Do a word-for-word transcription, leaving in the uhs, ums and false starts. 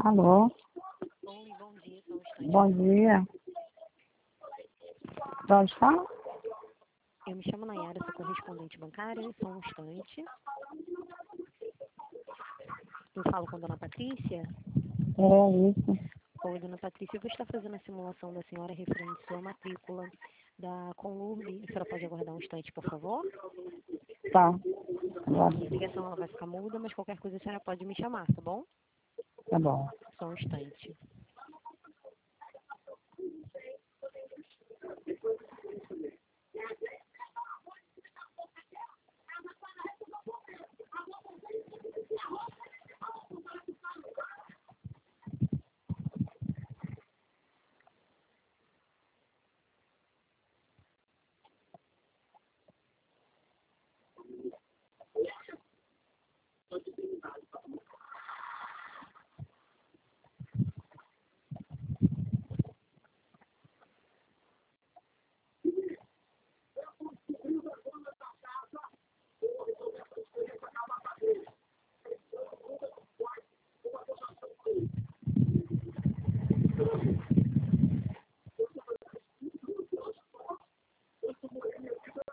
Alô, Oi, bom dia, só um instante. bom dia. De onde fala? Eu me chamo Nayara, sou correspondente bancária, só um instante. Eu falo com a dona Patrícia. É isso. Oi, dona Patrícia, eu vou estar fazendo a simulação da senhora referente à sua matrícula da Conlurb. A senhora pode aguardar um instante, por favor? Tá. A ligação ela vai ficar muda, mas qualquer coisa a senhora pode me chamar, tá bom? Tá bom. Só um instante.